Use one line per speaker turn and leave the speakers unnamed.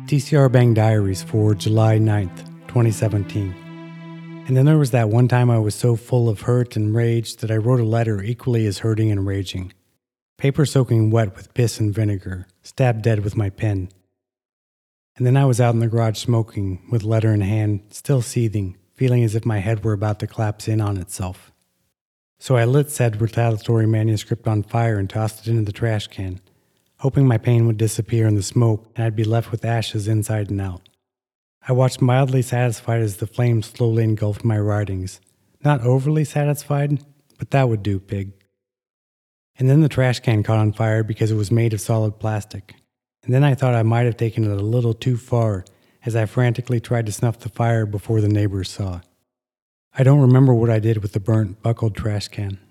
TCR Bang Diaries for July 9th, 2017. And then there was that one time I was so full of hurt and rage that I wrote a letter equally as hurting and raging. Paper soaking wet with piss and vinegar, stabbed dead with my pen. And then I was out in the garage smoking, with letter in hand, still seething, feeling as if my head were about to collapse in on itself. So I lit said retaliatory manuscript on fire and tossed it into the trash can, hoping my pain would disappear in the smoke and I'd be left with ashes inside and out. I watched mildly satisfied as the flames slowly engulfed my writings. Not overly satisfied, but that would do, pig. And then the trash can caught on fire because it was made of solid plastic. And then I thought I might have taken it a little too far as I frantically tried to snuff the fire before the neighbors saw. I don't remember what I did with the burnt, buckled trash can.